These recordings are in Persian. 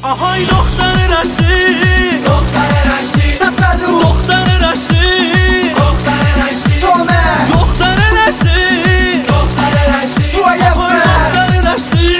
آهای دختر رشتی، دختر رشتی، سطلو دختر رشتی، دختر رشتی، سومه دختر رشتی، دختر رشتی، سویه دختر رشتی.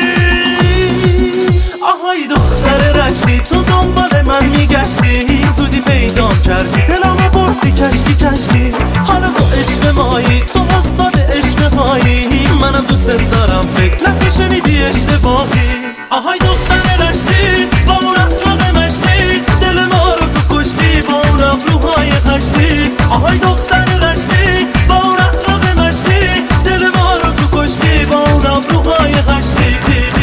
آهای دختر رشتی، تو دنبال من میگشتی، زودی پیدام کردی، دلمو بردی کشکی کشکی. حالا تو عشق مایی، تو استاد عشق مایی، منم دوست دارم، فکر نکن شنیدی اشتباهی. آهای دختر رشتی، با اون اخلاق مشتی، دل ما رو تو کشتی، با اون ابروهای خشتی. آهای دختر رشتی، با اون اخلاق مشتی، دل ما رو تو کشتی، با اون ابروهای خشتی.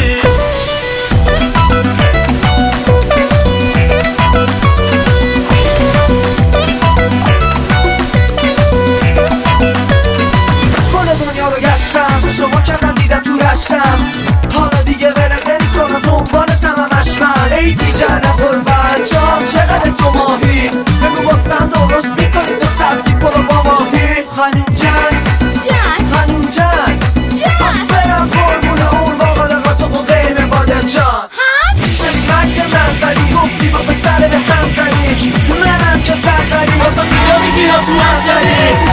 کل دنیا رو گشتم، شما کردن دیدن تو رشتم، حالا دیگه ولت نمی‌کنم، دنبالتم همش من. ای دیگر قربان جان، چقدر تو ماهی، بگو بازم درست میکنی تو سبزی پلو با ماهی. خانوم جان خانوم جان برم قربون اون باقالقا تو با قیمه بادم جان. چشمک منظری گفتی با پسر به هم زنی، منم که سرزنی واسه دیگه میگی تو منظری.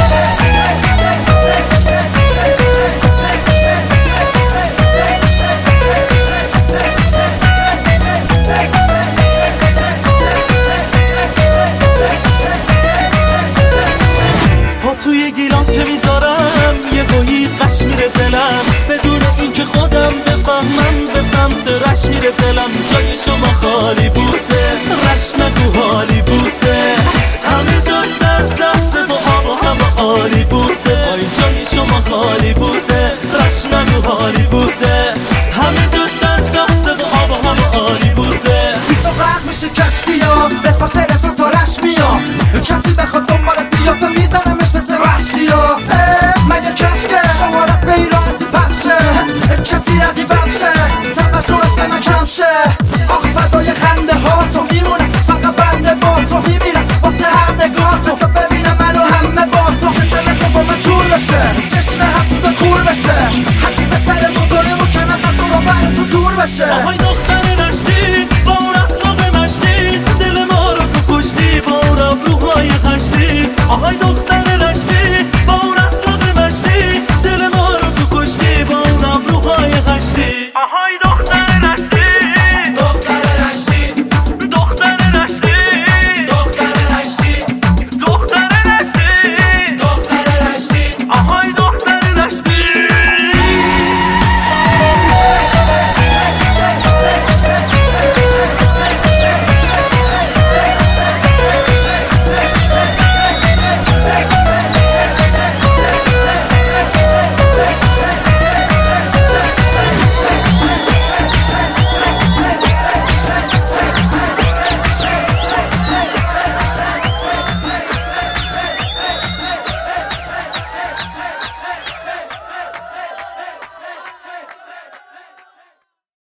توی گیلان که میذارم یه بایی قش میره دلم، بدون اینکه خودم بفهمم به سمت رش میره دلم. جای شما خالی بوده، رش نگو حالی بوده، همه جاش سرسبزه و آب و هوا عالی بوده. وای جای شما خالی بوده، رش نگو حالی بوده، همه جاش سرسبزه و آب و هوا عالی بوده. بی تو غرق میشه کشتیام، به خاطر تو رش میام، کسی بخواد دنبالت بیافته میزنمش مثل وحشیا. مگه کشکه شمارت به ایرانتی پخشه، کسی رقیبم شه، توجهت به من کم شه. آخ فدای خنده ها تو میمونم، فقط بنده با تو میمیرم واسه هر نگاه تو، تا ببینم منو همه با تو، که دل تو با من جور بشه، چشم حسود کور بشه، هرچی به سر بزرگ مکن از تو رو بر تو دور بشه. آهای دختر رشتی، با اون اخلاق مشتی، دل ما رو تو کشتی، با اون ابروهای خشتی. آهای دختر